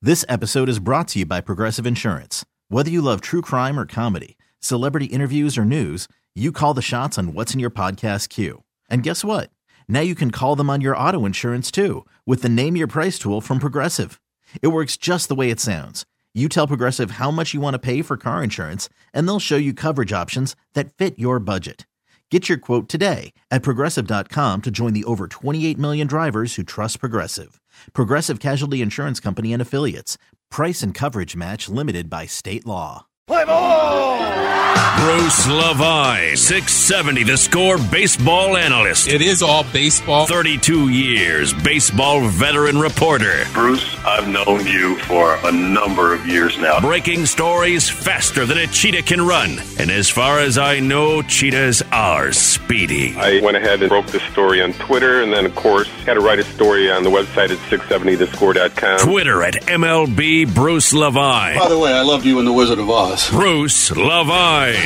This episode is brought to you by Progressive Insurance. Whether you love true crime or comedy, celebrity interviews or news, you call the shots on what's in your podcast queue. And guess what? Now you can call them on your auto insurance too with the Name Your Price tool from Progressive. It works just the way it sounds. You tell Progressive how much you want to pay for car insurance, and they'll show you coverage options that fit your budget. Get your quote today at Progressive.com to join the over 28 million drivers who trust Progressive. Progressive Casualty Insurance Company and Affiliates. Price and coverage match limited by state law. Play ball! Bruce Levine, 670 The Score baseball analyst. It is all baseball. 32 years, baseball veteran reporter. Bruce, I've known you for a number of years now. Breaking stories faster than a cheetah can run. And as far as I know, cheetahs are speedy. I went ahead and broke the story on Twitter, and then, of course, had to write a story on the website at 670thescore.com. Twitter at MLB Bruce Levine. By the way, I loved you in The Wizard of Oz. Bruce Levine.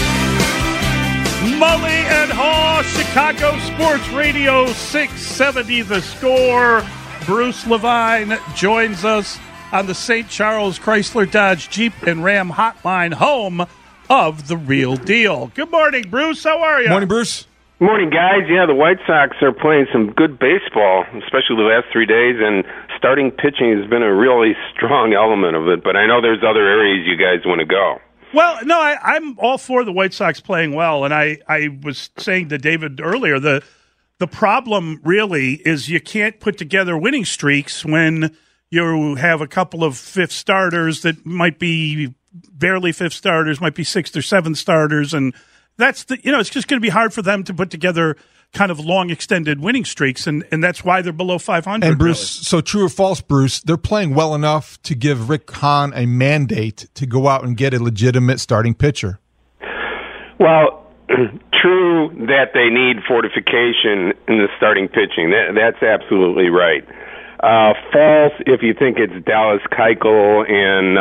Mully and Haw, Chicago Sports Radio 670 The Score. Bruce Levine joins us on the St. Charles Chrysler Dodge Jeep and Ram hotline, home of The Real Deal. Good morning, Bruce. How are you? Morning, Bruce. Morning, guys. Yeah, the White Sox are playing some good baseball, especially the last 3 days, and starting pitching has been a really strong element of it, but I know there's other areas you guys want to go. Well, no, I'm all for the White Sox playing well, and I was saying to David earlier, the problem really is you can't put together winning streaks when you have a couple of fifth starters that might be barely fifth starters, might be sixth or seventh starters, and that's it's just going to be hard for them to put together kind of long extended winning streaks, and that's why they're below 500. And Bruce, really. So true or false, Bruce, they're playing well enough to give Rick Hahn a mandate to go out and get a legitimate starting pitcher. Well, true that they need fortification in the starting pitching. That's absolutely right. False if you think it's Dallas Keuchel and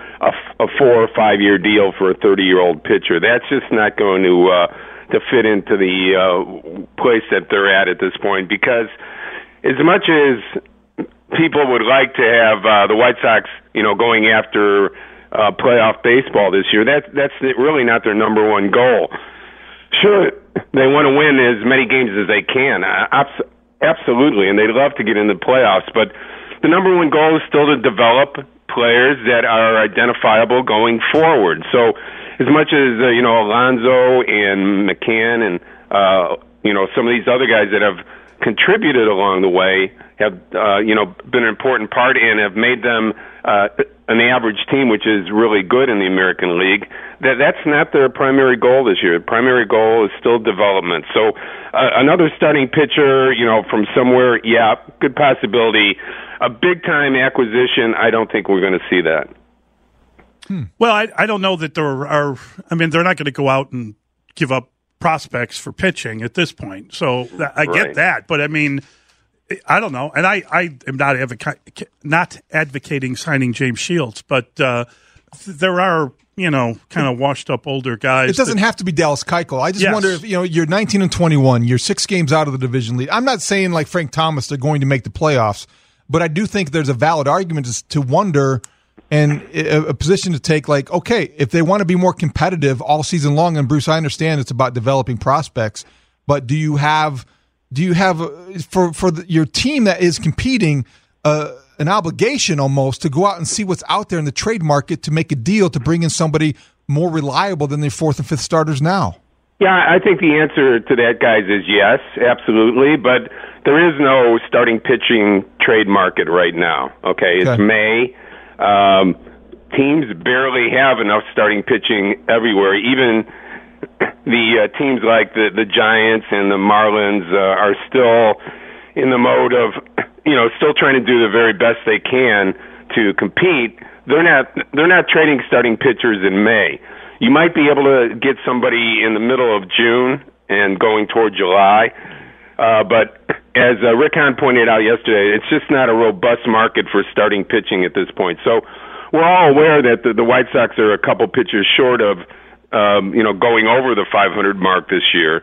a 4 or 5 year deal for a 30-year-old pitcher. That's just not going to fit into the place that they're at this point, because as much as people would like to have the White Sox, going after playoff baseball this year, that's really not their number one goal. Sure, they want to win as many games as they can, absolutely, and they'd love to get in the playoffs, but the number one goal is still to develop players that are identifiable going forward. So as much as, Alonso and McCann and, some of these other guys that have contributed along the way have, been an important part and have made them an average team, which is really good in the American League, that's not their primary goal this year. The primary goal is still development. So another starting pitcher, from somewhere, yeah, good possibility. A big-time acquisition, I don't think we're going to see that. Well, I don't know that there are – they're not going to go out and give up prospects for pitching at this point. So I get that. But, I don't know. And I am not advocating signing James Shields, but there are, kind of washed-up older guys. It doesn't have to be Dallas Keuchel. I just wonder if, you're 19 and 21, you're 6 games out of the division lead. I'm not saying like Frank Thomas they're going to make the playoffs, but I do think there's a valid argument to wonder – and a position to take, like, okay, if they want to be more competitive all season long, and Bruce, I understand it's about developing prospects, but do you have for your team that is competing an obligation almost to go out and see what's out there in the trade market to make a deal to bring in somebody more reliable than their fourth and fifth starters now? Yeah, I think the answer to that, guys, is yes, absolutely, but there is no starting pitching trade market right now. Okay, it's May. Teams barely have enough starting pitching everywhere. Even the teams like the Giants and the Marlins are still in the mode of, still trying to do the very best they can to compete. They're not trading starting pitchers in May. You might be able to get somebody in the middle of June and going toward July. But as Rick Hahn pointed out yesterday, it's just not a robust market for starting pitching at this point. So we're all aware that the White Sox are a couple pitchers short of, going over the 500 mark this year.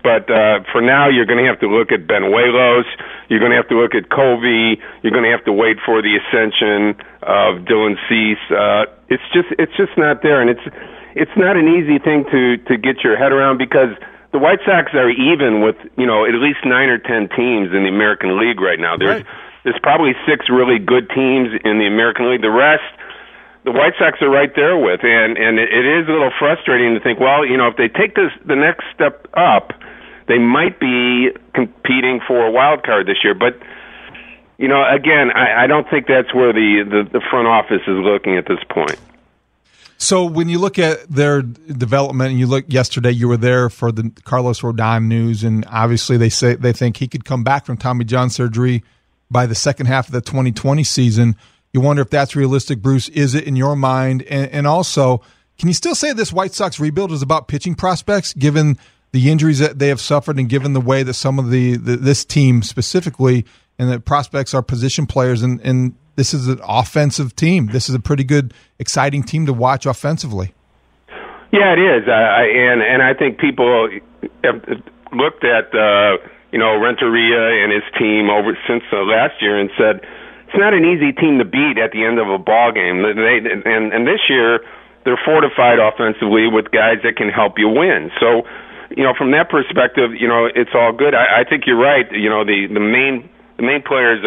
But for now, you're going to have to look at Benuelos. You're going to have to look at Covey. You're going to have to wait for the ascension of Dylan Cease. It's just not there, and it's not an easy thing to get your head around, because the White Sox are even with at least 9 or 10 teams in the American League right now. There's probably 6 really good teams in the American League. The rest, the White Sox are right there with, and it is a little frustrating to think, well, if they take the next step up, they might be competing for a wild card this year. But again, I don't think that's where the front office is looking at this point. So when you look at their development, and you look yesterday, you were there for the Carlos Rodon news, and obviously they think he could come back from Tommy John surgery by the second half of the 2020 season. You wonder if that's realistic, Bruce. Is it in your mind? And also, can you still say this White Sox rebuild is about pitching prospects, given the injuries that they have suffered, and given the way that some of this team specifically and the prospects are position players, and this is an offensive team. This is a pretty good, exciting team to watch offensively. Yeah, it is, and I think people have looked at Renteria and his team over since last year and said it's not an easy team to beat at the end of a ball game. And this year they're fortified offensively with guys that can help you win. So, from that perspective, it's all good. I think you're right. The main players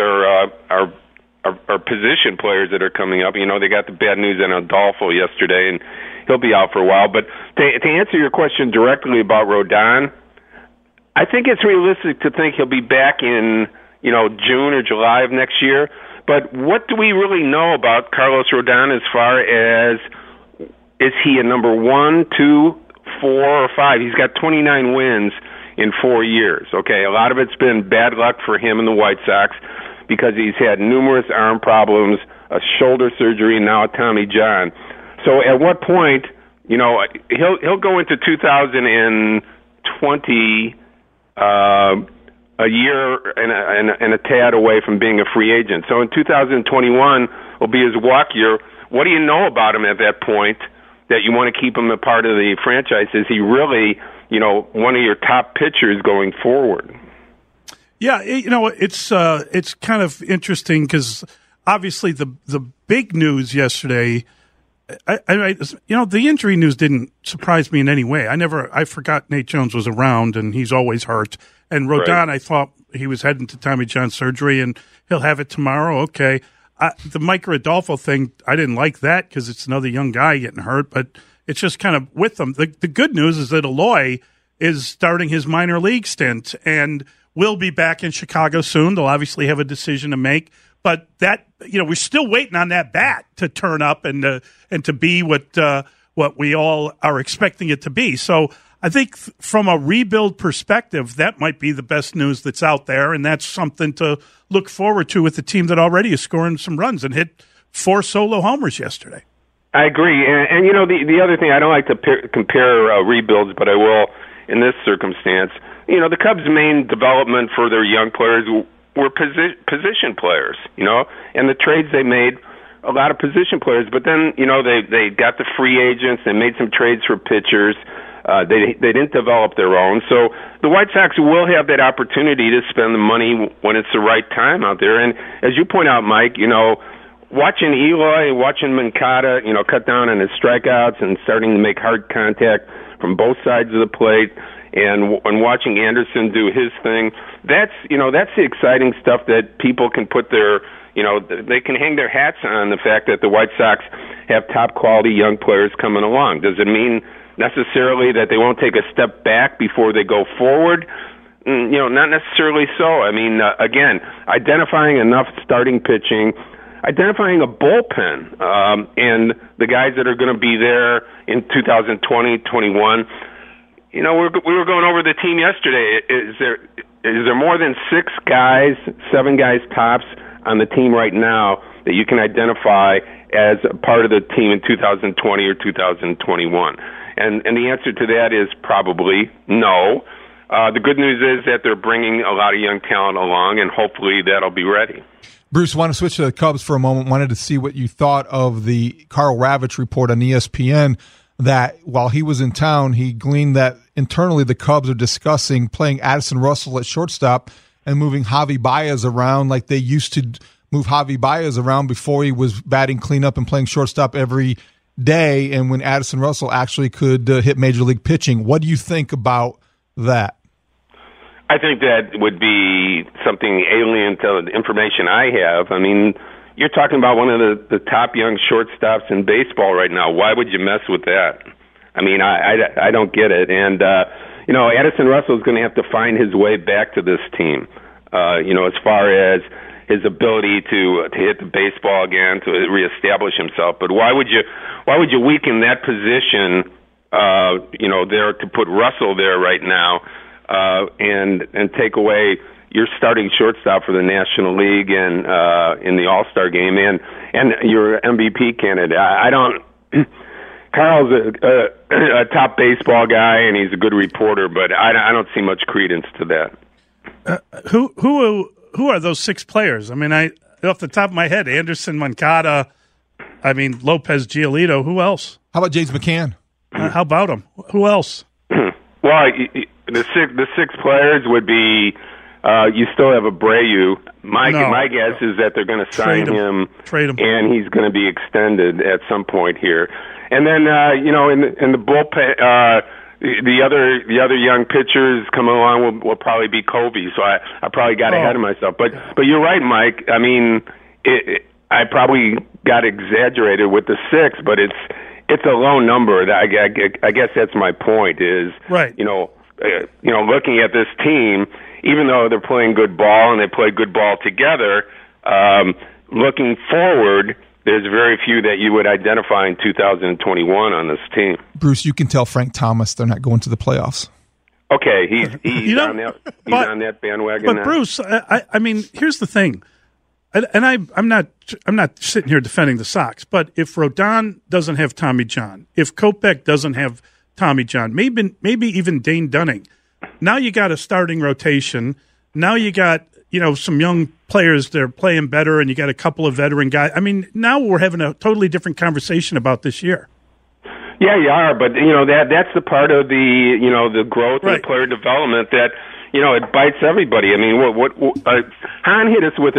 are position players that are coming up. They got the bad news on Adolfo yesterday, and he'll be out for a while. But to answer your question directly about Rodon, I think it's realistic to think he'll be back in June or July of next year. But what do we really know about Carlos Rodon as far as, is he a number 1, 2, 4, or 5? He's got 29 wins in 4 years. Okay, a lot of it's been bad luck for him and the White Sox, because he's had numerous arm problems, a shoulder surgery, and now a Tommy John. So at what point, he'll go into 2020 a year and a tad away from being a free agent. So in 2021 will be his walk year. What do you know about him at that point that you want to keep him a part of the franchise? Is he really, one of your top pitchers going forward? Yeah, it's kind of interesting because obviously the big news yesterday, the injury news didn't surprise me in any way. I forgot Nate Jones was around and he's always hurt. And Rodon, right. I thought he was heading to Tommy John surgery and he'll have it tomorrow. Okay. The Mike Adolfo thing, I didn't like that because it's another young guy getting hurt, but it's just kind of with them. The good news is that Eloy is starting his minor league stint and will be back in Chicago soon. They'll obviously have a decision to make, but that, we're still waiting on that bat to turn up and to be what we all are expecting it to be. So I think from a rebuild perspective, that might be the best news that's out there, and that's something to look forward to with the team that already is scoring some runs and hit 4 solo homers yesterday. I agree, and the other thing, I don't like to compare rebuilds, but I will in this circumstance. The Cubs' main development for their young players were position players, and the trades they made, a lot of position players. But then, they got the free agents, they made some trades for pitchers. They didn't develop their own. So the White Sox will have that opportunity to spend the money when it's the right time out there. And as you point out, Mike, watching Eloy, watching Moncada, cut down on his strikeouts and starting to make hard contact from both sides of the plate, and watching Anderson do his thing, that's the exciting stuff that people can put their, they can hang their hats on the fact that the White Sox have top quality young players coming along. Does it mean necessarily that they won't take a step back before they go forward? Not necessarily so. I mean, again, identifying enough starting pitching, identifying a bullpen, and the guys that are going to be there in 2020, 21. We were going over the team yesterday. Is there more than 6 guys, 7 guys tops on the team right now that you can identify as a part of the team in 2020 or 2021? And the answer to that is probably no. The good news is that they're bringing a lot of young talent along, and hopefully that'll be ready. Bruce, want to switch to the Cubs for a moment. Wanted to see what you thought of the Karl Ravech report on ESPN that while he was in town, he gleaned that internally the Cubs are discussing playing Addison Russell at shortstop and moving Javi Baez around like they used to move Javi Baez around before he was batting cleanup and playing shortstop every day, and when Addison Russell actually could hit major league pitching. What do you think about that? I think that would be something alien to the information I have. I mean, you're talking about one of the top young shortstops in baseball right now. Why would you mess with that? I mean, I don't get it. And, Addison Russell is going to have to find his way back to this team, as far as his ability to hit the baseball again, to reestablish himself. But why would you weaken that position, there to put Russell there right now, and take away your starting shortstop for the National League and in the All-Star game and your MVP candidate? I don't. Carl's a top baseball guy and he's a good reporter, but I don't see much credence to that. Who are those 6 players? I mean, off the top of my head, Anderson, Moncada, Lopez, Giolito. Who else? How about James McCann? How about him? Who else? Well, the 6 players would be. You still have Abreu. My guess is that they're going to sign him, and he's going to be extended at some point here. And then in the bullpen. The other young pitchers coming along will probably be Kobe, so I probably got ahead of myself. But you're right, Mike. I mean, I probably got exaggerated with the 6, but it's a low number. I guess that's my point. Is right. Looking at this team, even though they're playing good ball and they play good ball together, looking forward, there's very few that you would identify in 2021 on this team. Bruce, you can tell Frank Thomas they're not going to the playoffs. Okay, he's on that bandwagon. But now. Bruce, I mean, here's the thing, and I'm not sitting here defending the Sox, but if Rodon doesn't have Tommy John, if Kopech doesn't have Tommy John, maybe even Dane Dunning, now you got a starting rotation. Now you got some young players that are playing better, and you got a couple of veteran guys. I mean, now we're having a totally different conversation about this year. Yeah, you are, but that's the part of the growth and player development that it bites everybody. I mean, what Han hit us with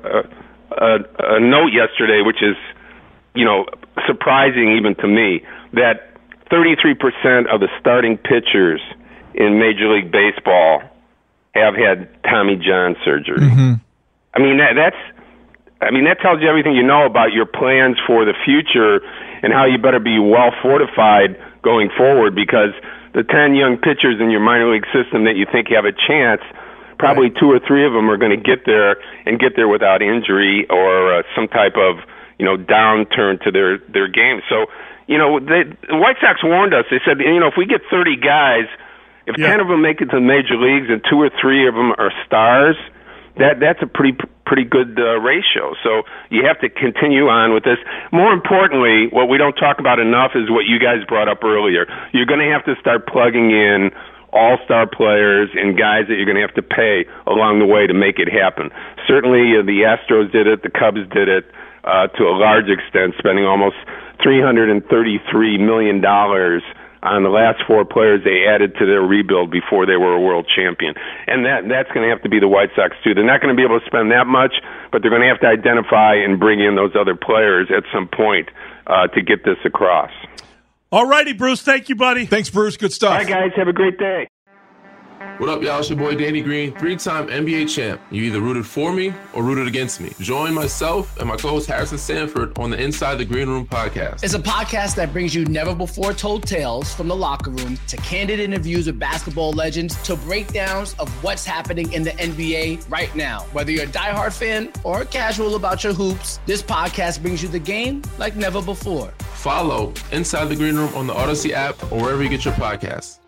a note yesterday, which is surprising even to me, that 33% of the starting pitchers in Major League Baseball have had Tommy John surgery. Mm-hmm. I mean, that tells you everything you know about your plans for the future and how you better be well fortified going forward, because the 10 young pitchers in your minor league system that you think have a chance, probably 2 or 3 of them are going to get there without injury or some type of downturn to their game. So the White Sox warned us. They said, if we get 30 guys, if 10 of them make it to the major leagues and 2 or 3 of them are stars, that's a pretty good ratio. So you have to continue on with this. More importantly, what we don't talk about enough is what you guys brought up earlier. You're going to have to start plugging in all-star players and guys that you're going to have to pay along the way to make it happen. Certainly the Astros did it, the Cubs did it to a large extent, spending almost $333 million on the last 4 players they added to their rebuild before they were a world champion. And that's going to have to be the White Sox, too. They're not going to be able to spend that much, but they're going to have to identify and bring in those other players at some point to get this across. All righty, Bruce. Thank you, buddy. Thanks, Bruce. Good stuff. All right, guys. Have a great day. What up, y'all? It's your boy Danny Green, 3-time NBA champ. You either rooted for me or rooted against me. Join myself and my co-host Harrison Sanford on the Inside the Green Room podcast. It's a podcast that brings you never-before-told tales from the locker room to candid interviews with basketball legends to breakdowns of what's happening in the NBA right now. Whether you're a diehard fan or casual about your hoops, this podcast brings you the game like never before. Follow Inside the Green Room on the Odyssey app or wherever you get your podcasts.